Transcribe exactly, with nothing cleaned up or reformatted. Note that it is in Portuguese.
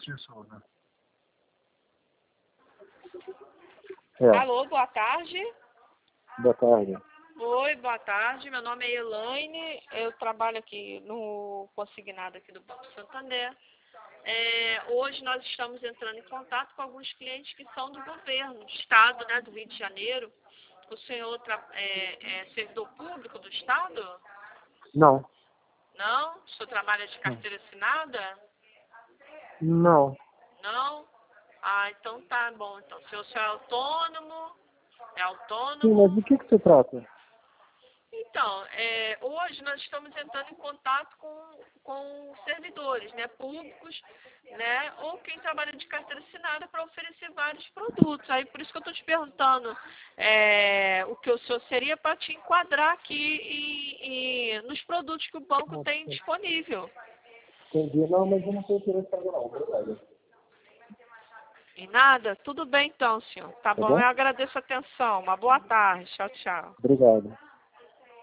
Justiça. É. Alô, boa tarde. Boa tarde. Oi, boa tarde. Meu nome é Elaine. Eu trabalho aqui no consignado aqui do Banco Santander. É, hoje nós estamos entrando em contato com alguns clientes que são do governo, do estado, né, do Rio de Janeiro. O senhor é, é servidor público do estado? Não. Não? O senhor trabalha de carteira assinada? Não. Não? Ah, então tá bom. Então, se o senhor é autônomo, é Sim, autônomo... mas do que que se trata? Então, é, hoje nós estamos entrando em contato com, com servidores, né, públicos, né, ou quem trabalha de carteira assinada para oferecer vários produtos. Aí por isso que eu estou te perguntando é, o que o senhor seria para te enquadrar aqui e, e nos produtos que o banco tem disponível. Entendi. Não, mas eu não tenho interesse em não, obrigado. E nada? Tudo bem então, senhor. Tá, Tá bom? bom? Eu agradeço a atenção. Uma boa tarde. Tchau, tchau. Obrigado.